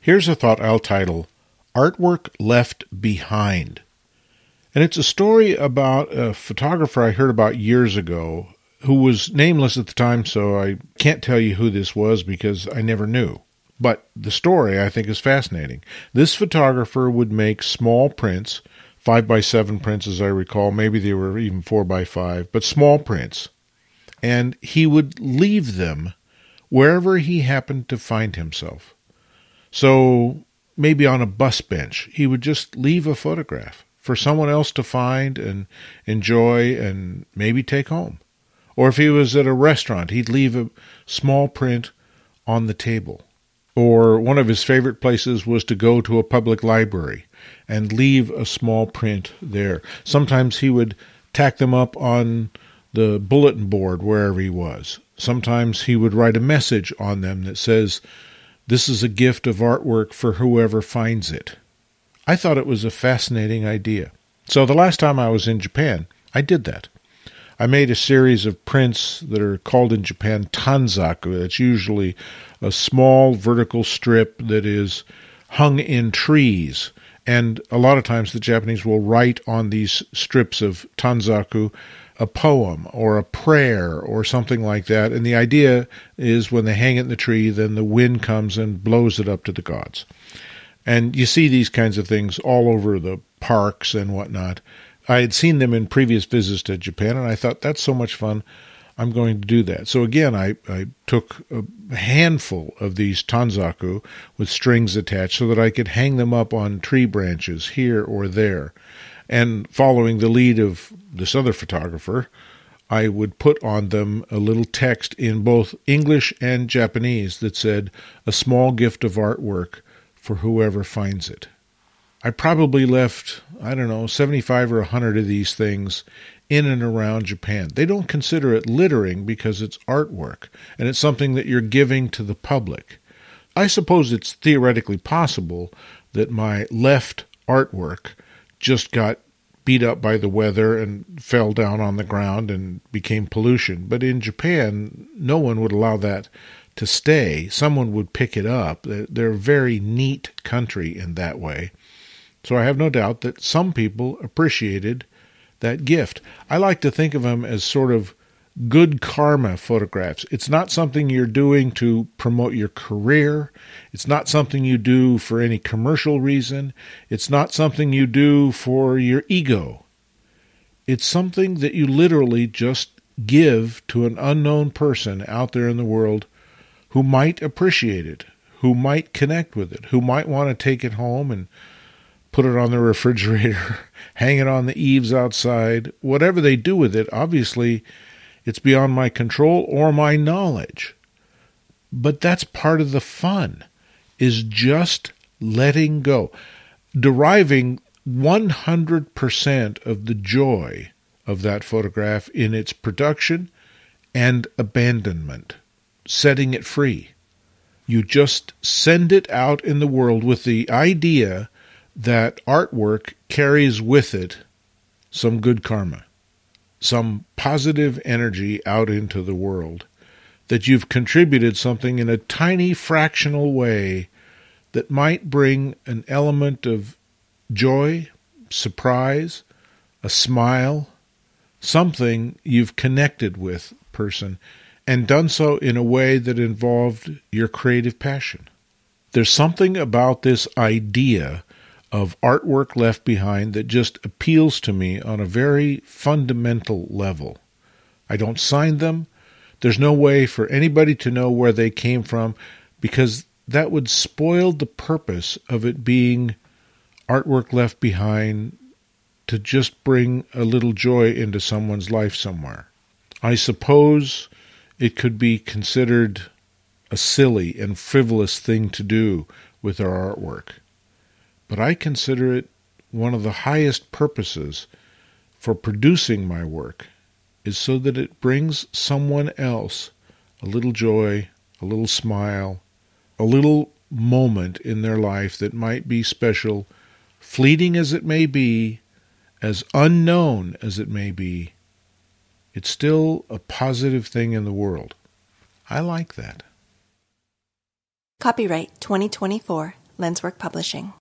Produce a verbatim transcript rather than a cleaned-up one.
Here's a thought I'll title, Artwork Left Behind. And it's a story about a photographer I heard about years ago who was nameless at the time, so I can't tell you who this was because I never knew. But the story, I think, is fascinating. This photographer would make small prints, five by seven prints as I recall, maybe they were even four by five, but small prints. And he would leave them wherever he happened to find himself. So maybe on a bus bench, he would just leave a photograph for someone else to find and enjoy and maybe take home. Or if he was at a restaurant, he'd leave a small print on the table. Or one of his favorite places was to go to a public library and leave a small print there. Sometimes he would tack them up on the bulletin board wherever he was. Sometimes he would write a message on them that says, "This is a gift of artwork for whoever finds it." I thought it was a fascinating idea. So the last time I was in Japan, I did that. I made a series of prints that are called in Japan tanzaku. It's usually a small vertical strip that is hung in trees. And a lot of times the Japanese will write on these strips of tanzaku a poem or a prayer or something like that. And the idea is when they hang it in the tree, then the wind comes and blows it up to the gods. And you see these kinds of things all over the parks and whatnot. I had seen them in previous visits to Japan, and I thought, that's so much fun, I'm going to do that. So again, I, I took a handful of these tanzaku with strings attached so that I could hang them up on tree branches here or there. And following the lead of this other photographer, I would put on them a little text in both English and Japanese that said, "A small gift of artwork for whoever finds it." I probably left, I don't know, seventy-five or one hundred of these things in and around Japan. They don't consider it littering because it's artwork, and it's something that you're giving to the public. I suppose it's theoretically possible that my left artwork just got beat up by the weather and fell down on the ground and became pollution. But in Japan, no one would allow that to stay. Someone would pick it up. They're a very neat country in that way. So I have no doubt that some people appreciated that gift. I like to think of them as sort of good karma photographs. It's not something you're doing to promote your career. It's not something you do for any commercial reason. It's not something you do for your ego. It's something that you literally just give to an unknown person out there in the world who might appreciate it, who might connect with it, who might want to take it home and put it on the refrigerator, hang it on the eaves outside. Whatever they do with it, obviously, it's beyond my control or my knowledge. But that's part of the fun, is just letting go, deriving one hundred percent of the joy of that photograph in its production and abandonment, setting it free. You just send it out in the world with the idea that artwork carries with it some good karma, some positive energy out into the world, that you've contributed something in a tiny fractional way that might bring an element of joy, surprise, a smile, something you've connected with person, and done so in a way that involved your creative passion. There's something about this idea of artwork left behind that just appeals to me on a very fundamental level. I don't sign them. There's no way for anybody to know where they came from, because that would spoil the purpose of it being artwork left behind to just bring a little joy into someone's life somewhere. I suppose it could be considered a silly and frivolous thing to do with our artwork. But I consider it one of the highest purposes for producing my work is so that it brings someone else a little joy, a little smile, a little moment in their life that might be special, fleeting as it may be, as unknown as it may be. It's still a positive thing in the world. I like that. Copyright twenty twenty-four Lenswork Publishing.